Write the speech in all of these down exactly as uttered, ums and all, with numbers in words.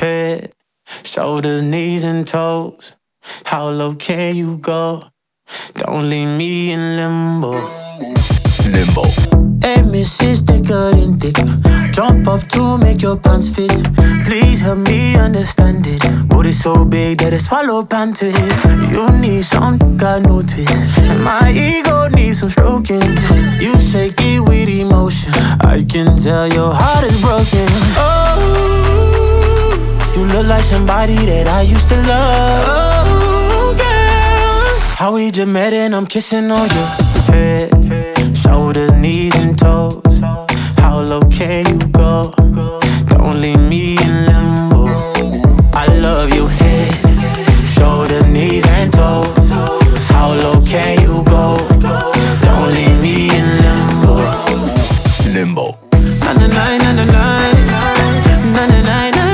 head, shoulders, knees, and toes. How low can you go? Don't leave me in limbo. Limbo. Hey, missus Thicker than thicker. Jump up to make your pants fit. Please help me understand it. Booty so big that it swallow panties. You need some, I notice. And my ego needs some stroking. You shake it with emotion. I can tell your heart is broken. Oh, you look like somebody that I used to love. Oh, girl, how we just met and I'm kissing on your head, shoulders, knees, and toes. How low can you go? Don't leave me in limbo. I love your head, shoulders, knees, and toes. How low can you go? Don't leave me in limbo. Limbo. Na na na na na na na na na na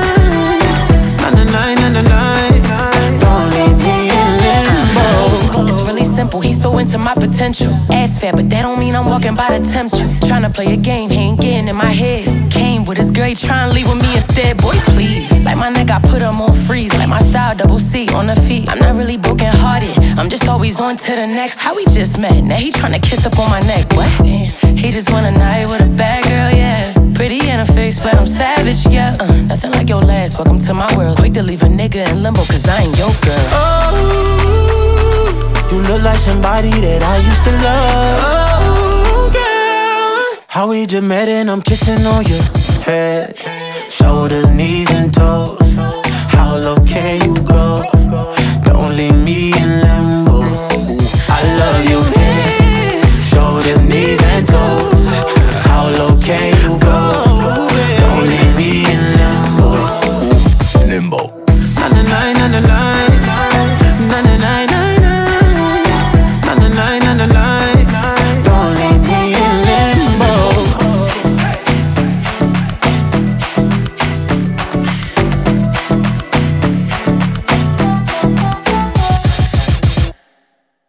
na na na. Don't leave me in limbo. It's really simple, he's so into my potential. Ass fat, but that don't mean I'm walking by to tempt you. Tryna play a game, he ain't getting in my head. Came with his girl, he tryna leave with me instead. Boy, please. Like my neck, I put him on freeze. Like my style, double C on the feet. I'm not really broken hearted, I'm just always on to the next. How we just met, now he tryna kiss up on my neck. What? Damn. He just want a night with a bad girl, yeah. Pretty in her face, but I'm savage, yeah. uh, Nothing like your last, welcome to my world. Quick to leave a nigga in limbo, cause I ain't your girl. Oh, you look like somebody that I used to love. Oh, girl, how we just met and I'm kissing on your head, shoulders, knees, and toes. How low can you go? Don't leave me in limbo. I love your head, shoulders, knees, and toes. How low can you go?